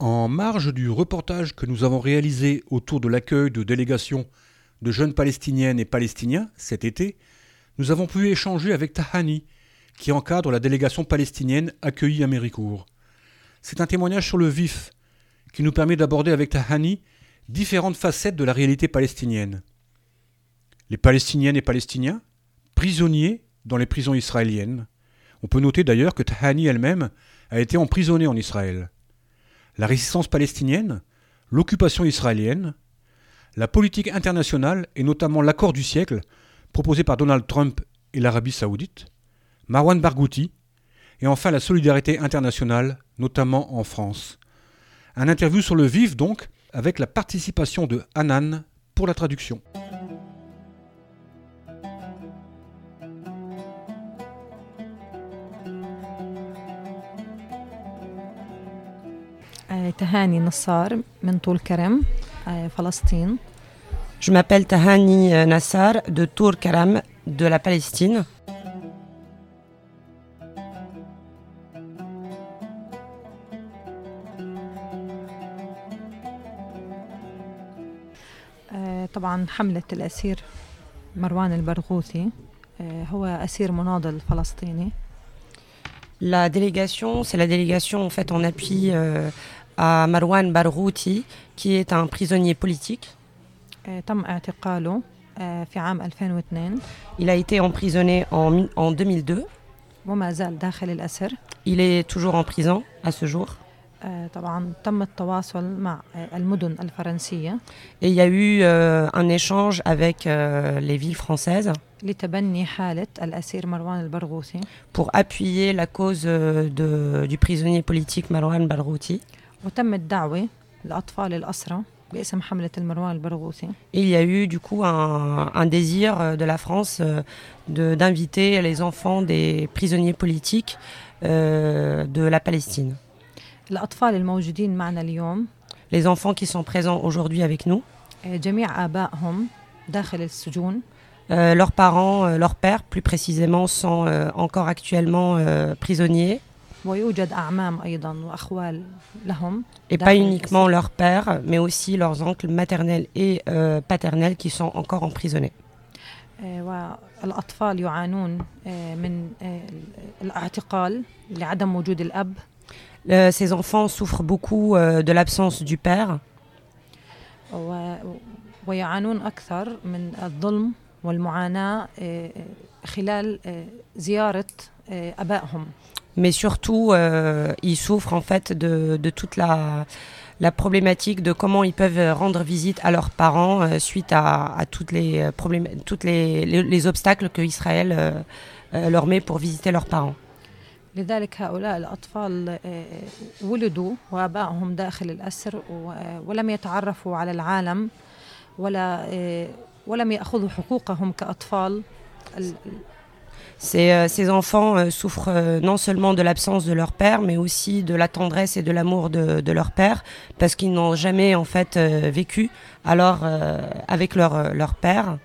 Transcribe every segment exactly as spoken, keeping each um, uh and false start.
En marge du reportage que nous avons réalisé autour de l'accueil de délégations de jeunes Palestiniennes et Palestiniens cet été, nous avons pu échanger avec Tahani, qui encadre la délégation palestinienne accueillie à Méricourt. C'est un témoignage sur le vif, qui nous permet d'aborder avec Tahani différentes facettes de la réalité palestinienne. Les Palestiniennes et Palestiniens, prisonniers dans les prisons israéliennes. On peut noter d'ailleurs que Tahani elle-même a été emprisonnée en Israël. La résistance palestinienne, l'occupation israélienne, la politique internationale et notamment l'accord du siècle proposé par Donald Trump et l'Arabie Saoudite, Marwan Barghouti et enfin la solidarité internationale, notamment en France. Un interview sur le vif donc, avec la participation de Hanan pour la traduction. تهاني نصار من طول كرم فلسطين. Je m'appelle Tahani Nassar de Tour Karam de la Palestine. طبعا حملة الأسير مروان البرغوثي هو أسير مناضل فلسطيني. La délégation, c'est la délégation en fait en appui euh, à Marwan Barghouti, qui est un prisonnier politique. تم اعتقاله في عام ألفين واثنين. Il a été emprisonné en, en deux mille deux. وما زال داخل الأسر. Il est toujours en prison à ce jour. طبعا تم التواصل مع المدن الفرنسية. Et il y a eu euh, un échange avec euh, les villes françaises. لتبني حالة الأسير مروان البرغوثي. Pour appuyer la cause de, du prisonnier politique Marwan Barghouti. وتم الدعوة لأطفال الأسرى باسم حملة المروان البرغوثي. Et il y a eu du coup un, un désir de la France de, d'inviter les enfants des prisonniers politiques euh, de la Palestine. الأطفال الموجودين معنا اليوم. Les enfants qui sont présents aujourd'hui avec nous. جميع آبائهم داخل السجون. Euh, leurs parents, euh, leurs pères plus précisément, sont euh, encore actuellement euh, prisonniers. Et pas uniquement leurs pères, mais aussi leurs oncles maternels et euh, paternels qui sont encore emprisonnés. Euh, ces enfants souffrent beaucoup euh, de l'absence du père. والمعاناة خلال زيارة أبائهم. Mais surtout, euh, ils souffrent en fait de, de toute la, la problématique de comment ils peuvent rendre visite à leurs parents euh, suite à, à toutes les problèmes, toutes les, les, les obstacles que Israël euh, euh, leur met pour visiter leurs parents. لذلك هؤلاء الأطفال ولدوا وآبائهم داخل الأسر ولم يتعرفوا على العالم ولا ولم يأخذوا حقوقهم كأطفال. Ces, euh, ces enfants euh, souffrent euh, non seulement de l'absence de leur père, mais aussi de la tendresse et de l'amour de, de leur père, parce qu'ils n'ont jamais en fait euh, vécu alors euh, avec leur, euh, leur père.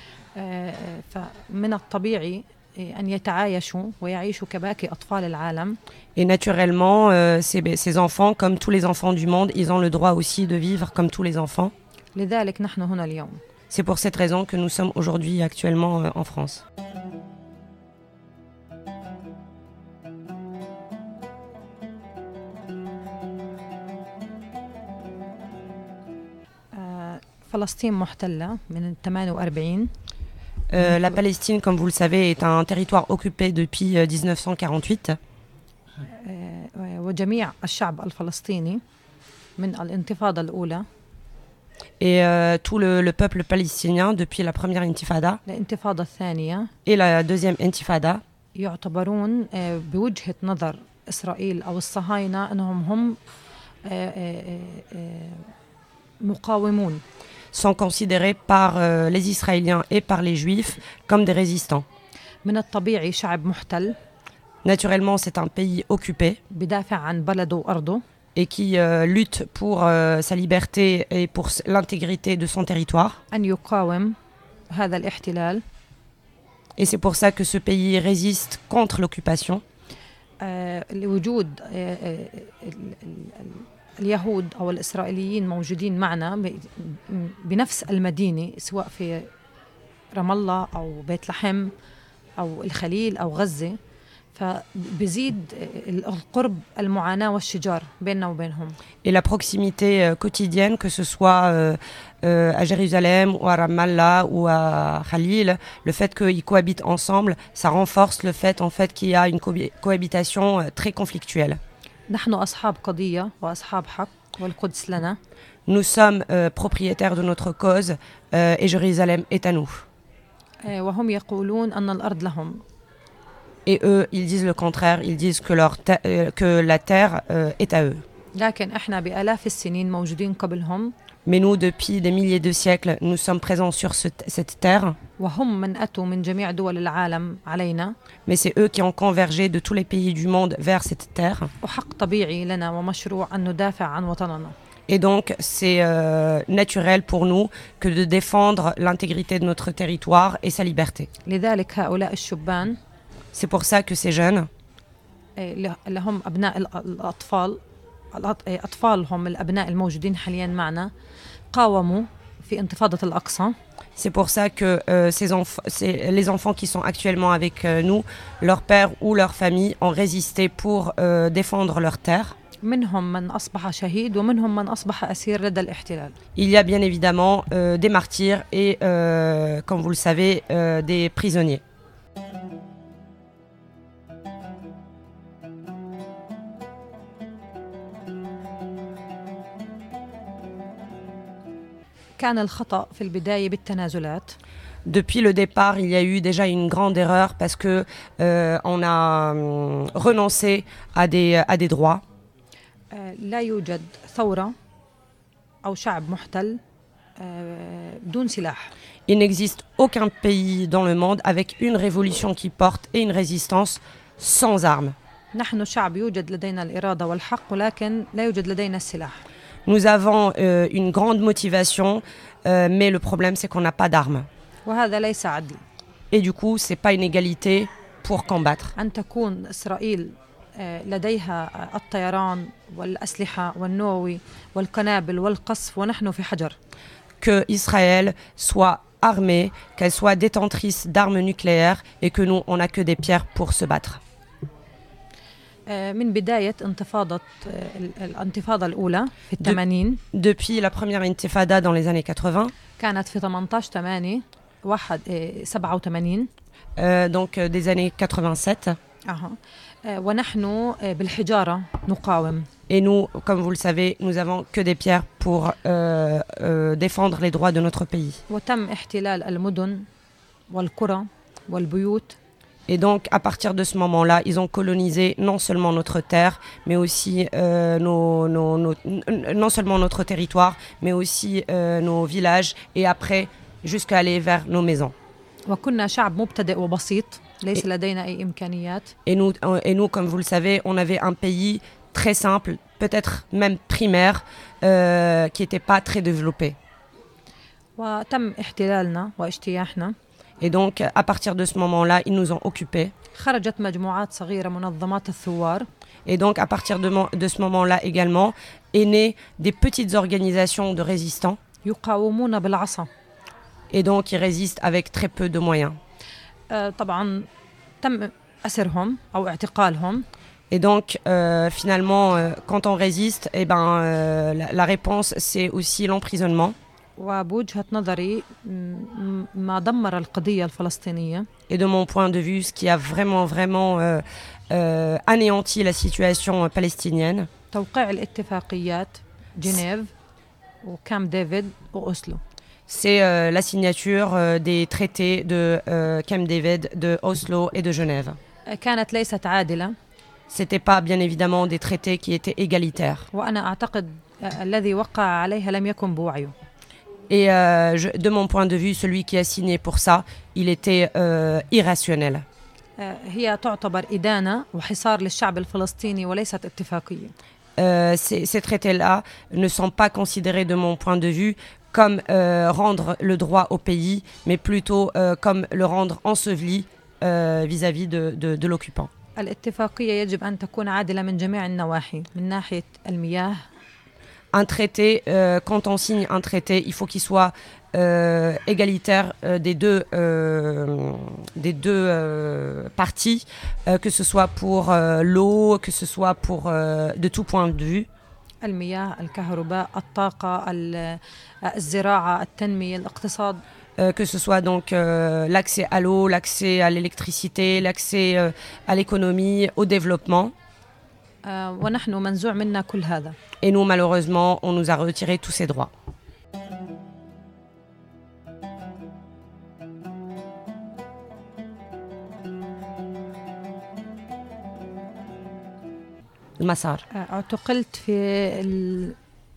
فمن الطبيعي أن يتعايشوا ويعيشوا كباقي أطفال العالم. Et naturellement, euh, ces, ces enfants, comme tous les enfants du monde, ils ont le droit aussi de vivre comme tous les enfants. لذلك نحن هنا اليوم. C'est pour cette raison que nous sommes aujourd'hui actuellement euh, en France. فلسطين محتلة من ثمانية وأربعين. Euh, la Palestine, comme vous le savez, est un territoire occupé depuis euh, dix-neuf cent quarante-huit. وجميع الشعب الفلسطيني من الانتفاضة الأولى. Et euh, tout le, le peuple palestinien depuis la première intifada الانتفاضة الثانية et la deuxième intifada يعتبرون بوجهة نظر إسرائيل أو الصهاينة أنهم هم مقاومون. sont considérés par euh, les Israéliens et par les Juifs comme des résistants. من الطبيعي شعب محتل. Naturellement, c'est un pays occupé بدافع عن بلده وأرضه. Et qui euh, lutte pour euh, sa liberté et pour l'intégrité de son territoire. أن يقاوم هذا الاحتلال. Et c'est pour ça que ce pays résiste contre l'occupation. لوجود اليهود أو الإسرائيليين موجودين معنا ب- بنفس المدينة، سواء في رام الله أو بيت لحم أو الخليل أو غزة، فبزيد القرب المعاناة والشجار بيننا وبينهم. Et la proximité euh, quotidienne, que ce soit euh, euh, à Jérusalem ou à Ramallah ou à Khalil, le fait qu'ils cohabitent ensemble, ça renforce le fait en fait qu'il y a une co- cohabitation euh, très conflictuelle. نحن أصحاب قضية وأصحاب حق والقدس لنا. Nous sommes euh, propriétaires de notre cause euh, et Jérusalem est à nous. آه، وهم يقولون أن الأرض لهم. Et eux, ils disent le contraire, ils disent que, leur te- euh, que la terre euh, est à eux. لكن إحنا بآلاف السنين موجودين قبلهم، Mais nous, depuis des milliers de siècles, nous sommes présents sur ce- cette terre, وهم من أتوا من جميع دول العالم علينا، mais c'est eux qui ont convergé de tous les pays du monde vers cette terre. وحق طبيعي لنا ومشروع أن ندافع عن وطننا. Et donc, c'est euh, naturel pour nous que de défendre l'intégrité de notre territoire et sa liberté. لذلك هؤلاء الشبان C'est pour ça que ces jeunes, آه، اللي اللي هم أبناء الأ- الأطفال الأط- آه، أطفالهم الأبناء الموجودين حاليا معنا قاوموا في انتفاضة الأقصى. c'est pour ça que euh, ces enf- c'est les enfants qui sont actuellement avec euh, nous, leurs pères ou leurs familles ont résisté pour euh, défendre leur terre. منهم من أصبح شهيد ومنهم من أصبح أسير لدى الاحتلال. Il y a bien évidemment euh, des martyrs et, euh, comme vous le savez, euh, des prisonniers. كان الخطأ في البداية بالتنازلات. Depuis le départ, il y a eu déjà une grande erreur parce que euh, on a hum, renoncé à des, à des droits. آه، لا يوجد ثورة أو شعب محتل آه، بدون سلاح. Il n'existe aucun pays dans le monde avec une révolution qui porte et une résistance sans armes. نحن شعب يوجد لدينا الإرادة والحق، ولكن لا يوجد لدينا السلاح. Nous avons euh, une grande motivation, euh, mais le problème c'est qu'on n'a pas d'armes. وهذا ليس عدل. Et du coup, c'est pas une égalité pour combattre. أن تكون إسرائيل آه، لديها الطيران والأسلحة والنووي والقنابل والقصف ونحن في حجر. Que Israël soit armée, qu'elle soit détentrice d'armes nucléaires et que nous, on n'a que des pierres pour se battre. آه، من بداية انتفاضة آه، ال- الانتفاضة الأولى في الثمانين، Depuis la première intifada dans les années quatre-vingts, كانت في ثمانية عشر ثمانية واحد آه، سبعة وثمانين. euh, donc euh, des années quatre-vingt-sept. أها. آه، ونحن آه، بالحجارة نقاوم. Et nous, comme vous le savez, nous avons que des pierres pour euh, euh, défendre les droits de notre pays. وتم احتلال المدن والقرى والبيوت. Et donc, à partir de ce moment-là, ils ont colonisé non seulement notre terre, mais aussi euh, nos, nos- nos- n- non seulement notre territoire, mais aussi euh, nos villages, et après, jusqu'à aller vers nos maisons. وكنا شعب مبتدئ وبسيط، ليس إيه. لدينا أي إمكانيات. Et nous, euh, et nous, comme vous le savez, on avait un pays très simple, peut-être même primaire, euh, qui n'était pas très développé. وتم احتلالنا واجتياحنا. Et donc, à partir de ce moment-là, ils nous ont occupés. خرجت مجموعات صغيرة منظمات الثوار. Et donc, à partir de, mo- de ce moment-là également, est né des petites organisations de résistants. يقاومون بالعصا. Et donc, ils résistent avec très peu de moyens. آه، طبعا تم أسرهم أو اعتقالهم. Et donc, euh, finalement, euh, quand on résiste, eh ben, euh, la, la réponse, c'est aussi l'emprisonnement. وبوجهة نظري م- ما دمر القضية الفلسطينية Et de mon point de vue, ce qui a vraiment, vraiment euh, euh, anéanti la situation euh, palestinienne, توقيع الاتفاقيات جنيف وكامب ديفيد وأوسلو. c'est euh, la signature euh, des traités de euh, Camp David, de Oslo et de Genève. آه، كانت ليست عادلة. C'était pas, bien évidemment, des traités qui étaient égalitaires. وأنا أعتقد آه، الذي وقع عليها لم يكن بوعيه. Et euh, je- de mon point de vue, celui qui a signé pour ça, il était euh, irrationnel. آه، هي تعتبر إدانة وحصار للشعب الفلسطيني وليست اتفاقية. Euh, ces, ces traités-là ne sont pas considérés, de mon point de vue, comme euh, rendre le droit au pays, mais plutôt euh, comme le rendre enseveli euh, vis-à-vis de, de, de l'occupant. الاتفاقية يجب أن تكون عادلة من جميع النواحي، من ناحية المياه Un traité, euh, quand on signe un traité, il faut qu'il soit euh, égalitaire euh, des deux, euh, des deux euh, parties, euh, que ce soit pour euh, l'eau, que ce soit pour euh, de tout point de vue. المياه، الكهرباء، الطاقة، ال- الزراعة، التنمية، الاقتصاد. Euh, que ce soit donc euh, l'accès à l'eau, l'accès à l'électricité, l'accès euh, à l'économie, au développement. آه، ونحن منزوع منا كل هذا. Et nous, malheureusement, on nous a retiré tous ces droits. المسار. آه، اعتقلت في ال...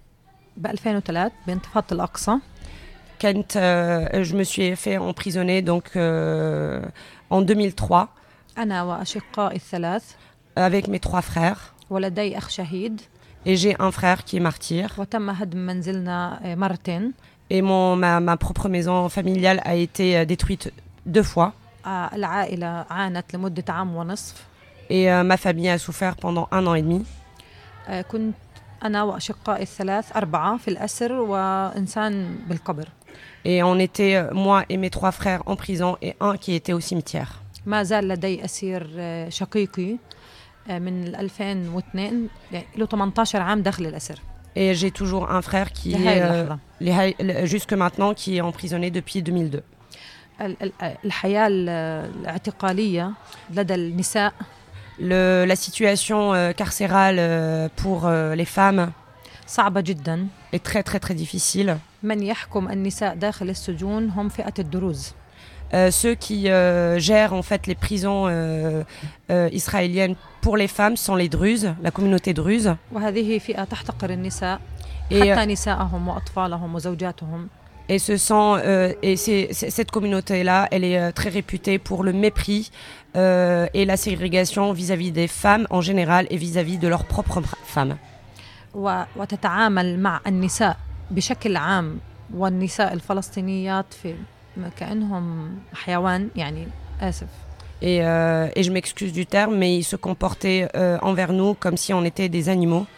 ب ألفين وثلاثة بانتفاضة الأقصى. Quand euh, je me suis fait emprisonner donc euh, en deux mille trois أنا وأشقائي الثلاث avec mes trois frères. ولدي أخ شهيد. Et j'ai un frère qui est martyr. وتم هدم منزلنا آه، مرتين. Et mon, ma, ma propre maison familiale a été euh, détruite deux fois. آه، العائلة عانت لمدة عام ونصف. Et euh, ma famille a souffert pendant un an et demi. آه، كنت أنا وأشقائي الثلاث أربعة في الأسر وإنسان بالقبر. Et on était, euh, moi et mes trois frères, en prison et un qui était au cimetière. ما زال لدي أسير آه، شقيقي آه، من ألفين واثنين يعني له ثمانية عشر عام داخل الأسر. Et j'ai toujours un frère qui لهاي est, euh, اللحظة. les- le- jusque maintenant, qui est emprisonné depuis deux mille deux. ال- ال- الحياة ال- الاعتقالية لدى النساء Le, la situation euh, carcérale euh, pour euh, les femmes صعبة جدا. est très très très difficile. من يحكم النساء داخل السجون هم فئة الدروز. Euh, ceux qui euh, gèrent en fait les prisons euh, euh, israéliennes pour les femmes sont les Druzes, la communauté druze. وهذه فئة تحتقر النساء Et, حتى نساءهم وأطفالهم وزوجاتهم. et ce sont euh, et c'est, c'est- cette communauté-là, elle est euh, très réputée pour le mépris euh, et la ségrégation vis-à-vis des femmes en général et vis-à-vis de leurs propres femmes. و- وتتعامل مع النساء بشكل عام والنساء الفلسطينيات في كأنهم حيوان يعني آسف. Et, euh, et je m'excuse du terme, mais ils se comportaient euh, envers nous comme si on était des animaux.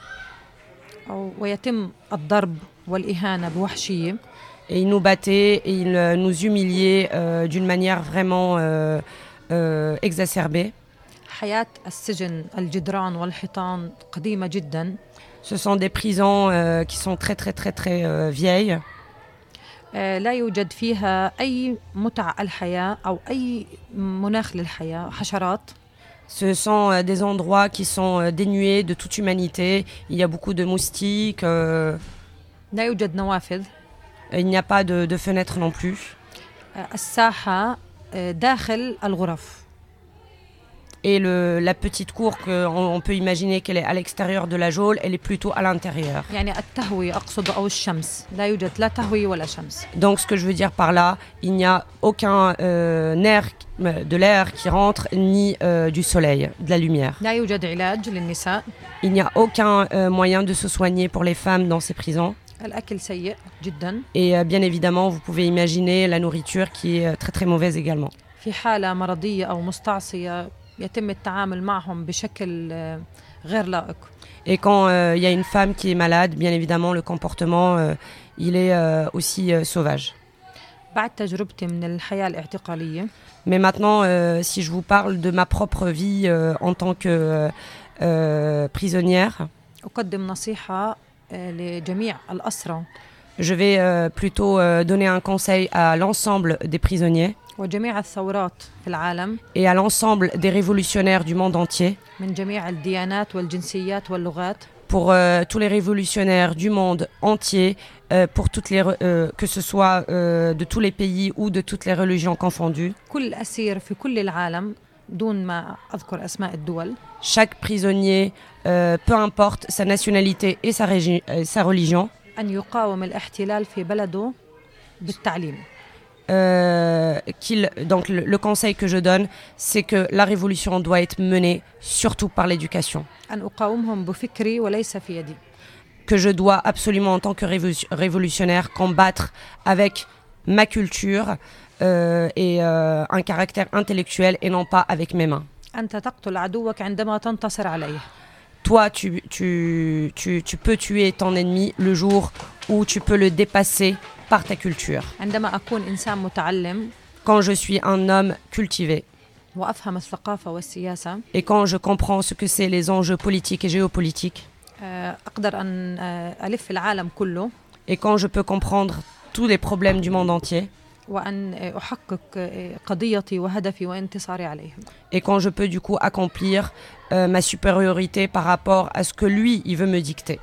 أو- ويتم الضرب والإهانة بوحشية. Et ils nous battaient et ils euh, nous humiliaient euh, d'une manière vraiment euh, euh, exacerbée. حياة السجن الجدران والحيطان قديمة جدا. Ce sont des prisons euh, qui sont très très très très euh, vieilles. آه، لا يوجد فيها أي متع الحياة أو أي مناخ للحياة. حشرات. Ce sont euh, des endroits qui sont euh, dénués de toute humanité. Il y a beaucoup de moustiques. euh, لا يوجد نوافذ. il n'y a pas de, de fenêtres non plus. آه، الساحة آه، داخل الغرف. Et le, la petite cour qu'on on peut imaginer qu'elle est à l'extérieur de la geôle, elle est plutôt à l'intérieur. يعني التهوية أقصد أو الشمس لا يوجد لا تهوية ولا شمس. Donc ce que je veux dire par là, il n'y a aucun euh, nerf euh, de l'air qui rentre, ni euh, du soleil, de la lumière. لا يوجد علاج للنساء. Il n'y a aucun euh, moyen de se soigner pour les femmes dans ces prisons. الأكل سيء جدا. Et euh, bien évidemment, vous pouvez imaginer la nourriture qui est euh, très très mauvaise également. في حالة مرضية أو مستعصية يتم التعامل معهم بشكل آه، غير لائق. Et quand euh, il y a une femme qui est malade, bien évidemment, le comportement, euh, il est euh, aussi euh, sauvage. بعد تجربتي من الحياة الاعتقالية Mais maintenant, euh, si je vous parle de ma propre vie euh, en tant que euh, euh, prisonnière, أقدم نصيحة آه، لجميع الأسرى je vais euh, plutôt euh, donner un conseil à l'ensemble des prisonniers وجميع الثورات في العالم et à l'ensemble des révolutionnaires du monde entier, من جميع الديانات والجنسيات واللغات. pour euh, tous les révolutionnaires du monde entier, euh, pour toutes les, re- euh, que ce soit euh, de tous les pays ou de toutes les religions confondues. كل أسير في كل العالم دون ما أذكر أسماء الدول Chaque prisonnier, euh, peu importe sa nationalité et sa, régi- euh, sa religion, أن يقاوم الاحتلال في بلده بالتعليم. euh, qu'il, donc le, le conseil que je donne, c'est que la révolution doit être menée surtout par l'éducation. أن أقاومهم بفكري وليس في يدي. Que je dois absolument en tant que révo- révolutionnaire combattre avec ma culture euh, et euh, un caractère intellectuel et non pas avec mes mains. أنت تقتل عدوك عندما تنتصر عليه. Toi, tu, tu, tu, tu peux tuer ton ennemi le jour où tu peux le dépasser par ta culture. عندما أكون إنسان متعلم Quand je suis un homme cultivé وأفهم الثقافة والسياسة et quand je comprends ce que c'est les enjeux politiques et géopolitiques, آه، أقدر أن آه، ألف العالم كله et quand je peux comprendre tous les problèmes du monde entier, وأن آه، أحقق آه، قضيتي وهدفي وانتصاري عليهم. et quand je peux du coup accomplir euh, ma supériorité par rapport à ce que lui, il veut me dicter.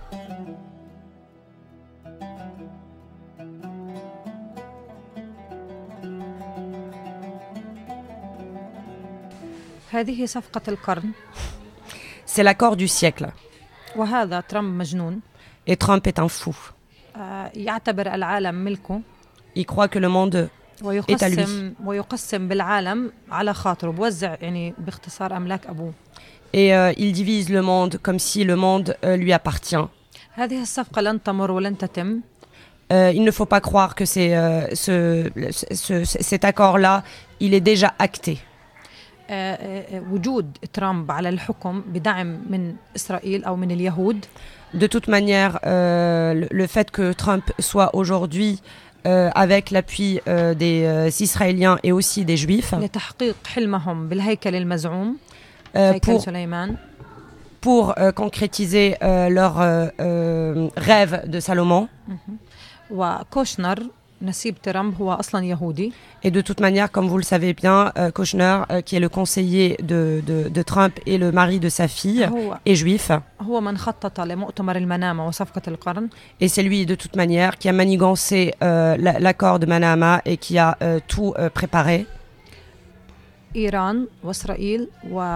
هذه صفقة القرن C'est l'accord du siècle. وهذا ترامب مجنون. Et Trump est un fou. آه، يعتبر العالم ملكه Il croit que le monde ويقسم ويقسم بالعالم على خاطره، بوزع يعني باختصار أملاك أبوه. et euh, il divise le monde comme si le monde euh, lui appartient. هذه الصفقة لن تمر ولن تتم. Euh, il ne faut pas croire que c'est, euh, ce, ce, ce, cet accord-là, il est déjà acté. آه، آه، وجود ترامب على الحكم بدعم من إسرائيل أو من اليهود De toute manière, euh, le, le fait que Trump soit aujourd'hui euh, avec l'appui euh, des euh, Israéliens et aussi des Juifs لتحقيق حلمهم بالهيكل المزعوم euh, هيكل pour, سليمان pour euh, concrétiser euh, leur euh, euh, rêve de Salomon. وكوشنر نسيب ترامب هو أصلا يهودي. Et de toute manière, comme vous le savez bien, euh, Kushner, euh, qui est le conseiller de, de, de Trump et le mari de sa fille, هو est juif. هو من خطط لمؤتمر المنامة وصفقة القرن. Et c'est lui, de toute manière, qui a manigancé euh, la- l'accord de Manama et qui a euh, tout euh, préparé. إيران وإسرائيل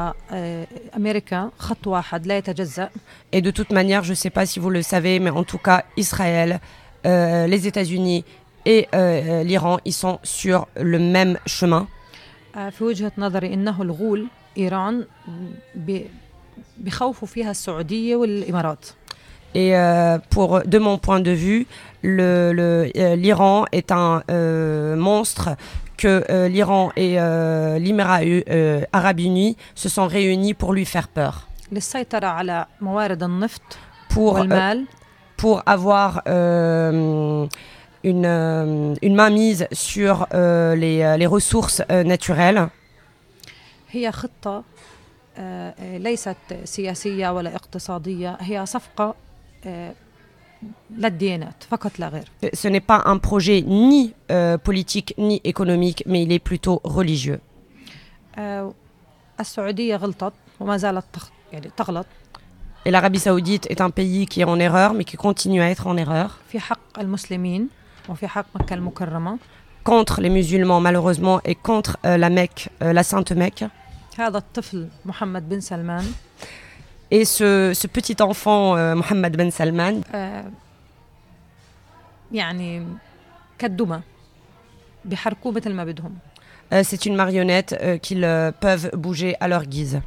وأمريكا خط واحد لا يتجزأ. Et de toute manière, je ne sais pas si vous le savez, mais en tout cas, Israël, euh, les États-Unis et euh, l'Iran, ils sont sur le même chemin. آه، في وجهة نظري إنه الغول إيران ب- بخوفوا فيها السعودية والإمارات. Et euh, pour, de mon point de vue, le, le, euh, l'Iran est un euh, monstre que euh, l'Iran et euh, l'Émirat euh, arabe uni se sont réunis pour lui faire peur, للسيطرة على موارد النفط pour, euh, والمال pour avoir euh, une, euh, une mainmise sur euh, les, les ressources euh, naturelles. هي خطة آه، آه، ليست سياسية ولا اقتصادية، هي صفقة آه، للديانات فقط لا غير. Ce n'est pas un projet ni euh, politique ni économique, mais il est plutôt religieux. آه، السعودية غلطت وما زالت تخ- يعني تغلط Et l'Arabie Saoudite est un pays qui est en erreur, mais qui continue à être en erreur في حق المسلمين وفي حق مكة المكرمة. contre les musulmans, malheureusement, et contre euh, la Mecque, euh, la Sainte Mecque. هذا الطفل محمد بن سلمان Et ce, ce petit enfant, euh, Mohammed Ben Salman, آه، يعني كالدمى بيحركوه مثل ما بدهم. euh, c'est une marionnette euh, qu'ils euh, peuvent bouger à leur guise.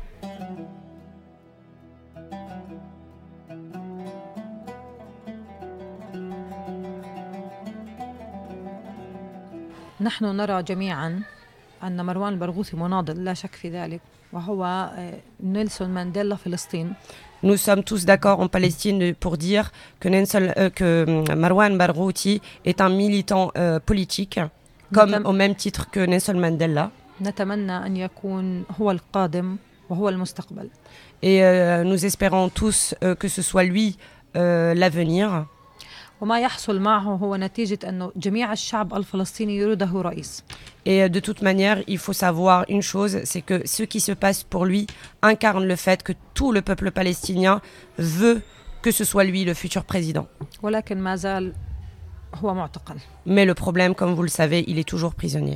نحن نرى جميعا أن مروان البرغوثي مناضل لا شك في ذلك، وهو آه، نيلسون مانديلا فلسطين. Nous sommes tous d'accord en Palestine pour dire que, Nelson, euh, que euh, Marwan Barghouti est un militant euh, politique, comme Madame- au même titre que Nelson Mandela. نتمنى أن يكون هو القادم وهو المستقبل. Et euh, nous espérons tous euh, que ce soit lui euh, l'avenir. وما يحصل معه هو نتيجة أنه جميع الشعب الفلسطيني يريده رئيس. Et euh, de toute manière, il faut savoir une chose, c'est que ce qui se passe pour lui incarne le fait que tout le peuple palestinien veut que ce soit lui le futur président. ولكن ما زال هو معتقل. Mais le problème, comme vous le savez, il est toujours prisonnier.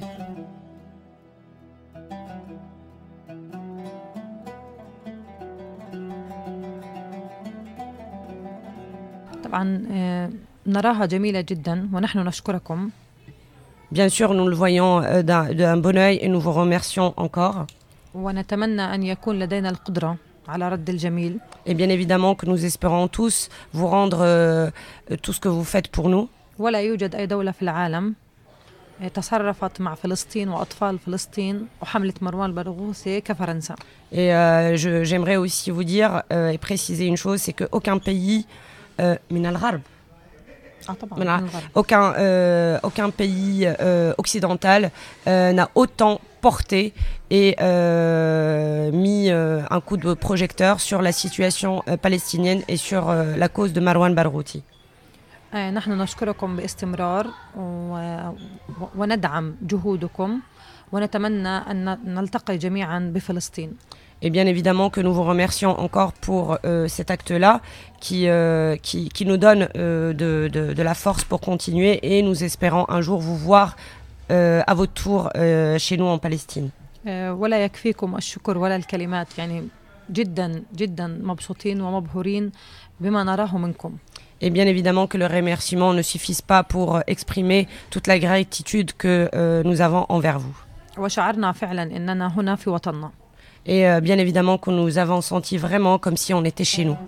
طبعا آه، نراها جميلة جدا ونحن نشكركم. Bien sûr, nous le voyons euh, d'un, d'un bon œil et nous vous remercions encore. ونتمنى أن يكون لدينا القدرة على رد الجميل. Et bien évidemment que nous espérons tous vous rendre euh, tout ce que vous faites pour nous. ولا يوجد أي دولة في العالم تصرفت مع فلسطين وأطفال فلسطين وحملة مروان البرغوثي كفرنسا. Et euh, je, j'aimerais aussi vous dire euh, et préciser une chose, c'est qu'aucun pays euh, من الغرب آه طبعاً Voilà. من الغرب. Aucun, euh, aucun pays euh, occidental euh, n'a autant porté et euh, mis euh, un coup de projecteur sur la situation euh, palestinienne et sur euh, la cause de Marwan Barghouti. آه، نحن نشكركم باستمرار و... وندعم جهودكم ونتمنى أن نلتقي جميعاً بفلسطين. Et bien évidemment que nous vous remercions encore pour euh, cet acte-là qui, euh, qui, qui nous donne euh, de, de, de la force pour continuer et nous espérons un jour vous voir euh, à votre tour euh, chez nous en Palestine. آه، ولا يكفيكم الشكر ولا الكلمات يعني جداً جداً مبسوطين ومبهورين بما نراه منكم. Et bien évidemment que le remerciement ne suffise pas pour exprimer toute la gratitude que euh, nous avons envers vous. وشعرنا فعلاً أننا هنا في وطننا. Et euh, bien évidemment que nous avons senti vraiment comme si on était chez nous.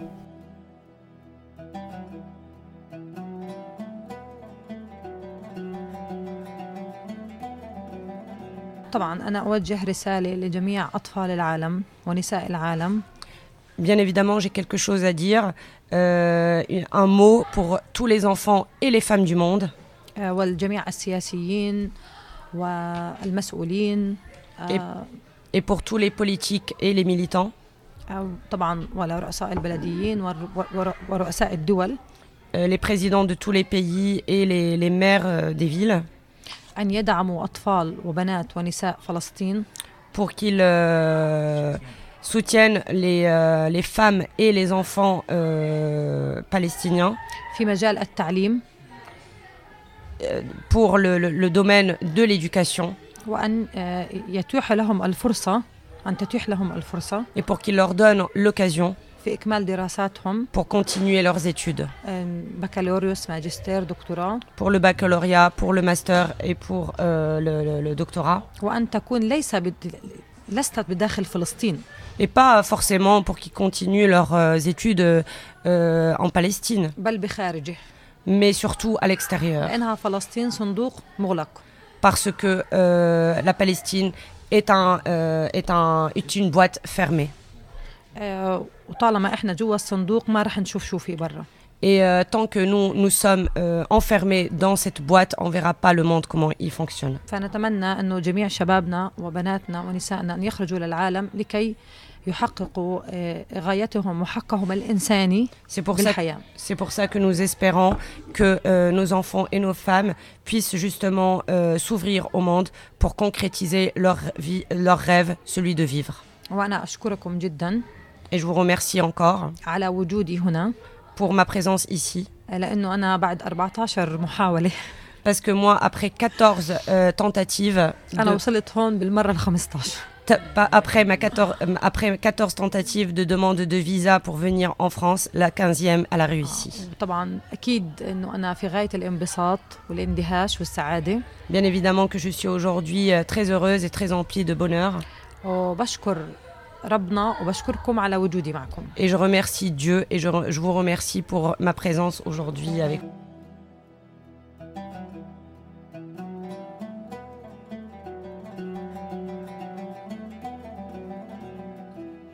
طبعاً أنا أوجه رسالة لجميع أطفال العالم ونساء العالم. Bien évidemment, j'ai quelque chose à dire, euh, un mot pour tous les enfants et les femmes du monde. آه، والجميع السياسيين والمسؤولين آه، Et pour tous les politiques et les militants, آه، طبعاً ورؤساء البلديين ور- ور- ورؤساء الدول euh, les présidents de tous les pays et les, les maires euh, des villes, أن يدعموا أطفال وبنات ونساء فلسطين pour qu'ils euh, soutiennent les, euh, les femmes et les enfants euh, palestiniens في مجال التعليم euh, pour le, le, le domaine de l'éducation وأن آه، يتيح لهم الفرصة أن تتيح لهم الفرصة et pour qu'ils leur donnent l'occasion في إكمال دراساتهم pour continuer leurs études, آه، بكالوريوس ماجستير دكتوراه pour le baccalauréat, pour le master et pour euh, le, le, le doctorat. وأن تكون ليس بد... لست بداخل فلسطين Et pas forcément pour qu'ils continuent leurs euh, études euh, en Palestine, بل بخارجه mais surtout à l'extérieur. لأنها فلسطين صندوق مغلق Parce que euh, la Palestine est, un, euh, est, un, est une boîte fermée. آه، وطالما إحنا جوا الصندوق ما رح نشوف شو في برا. Et euh, tant que nous, nous sommes euh, enfermés dans cette boîte, on ne verra pas le monde, comment il fonctionne. فنتمنى أنه جميع شبابنا وبناتنا ونسائنا أن يخرجوا للعالم لكي يحققوا آه، غايتهم وحقهم الإنساني C'est pour, ça, بالحياة. c'est pour ça que nous espérons que euh, nos enfants et nos femmes puissent justement euh, s'ouvrir au monde pour concrétiser leur, vie, leur rêve, celui de vivre. وأنا أشكركم جدا Et je vous remercie encore على وجودي هنا pour ma présence ici. لأنه أنا بعد أربعة عشر محاولة Parce que moi, après quatorze euh, tentatives, أنا de, وصلت هون بالمرة الخمسة عشر. ta- pas- après, ma quatorze, euh, après quatorze tentatives de demande de visa pour venir en France, la quinzième, elle a réussi. طبعا أكيد أنه أنا في غاية الانبساط والاندهاش والسعادة Bien évidemment que je suis aujourd'hui euh, très heureuse et très emplie de bonheur. وبشكر ربنا وبشكركم على وجودي معكم. Et je remercie Dieu et je, re- je vous remercie pour ma présence aujourd'hui avec vous.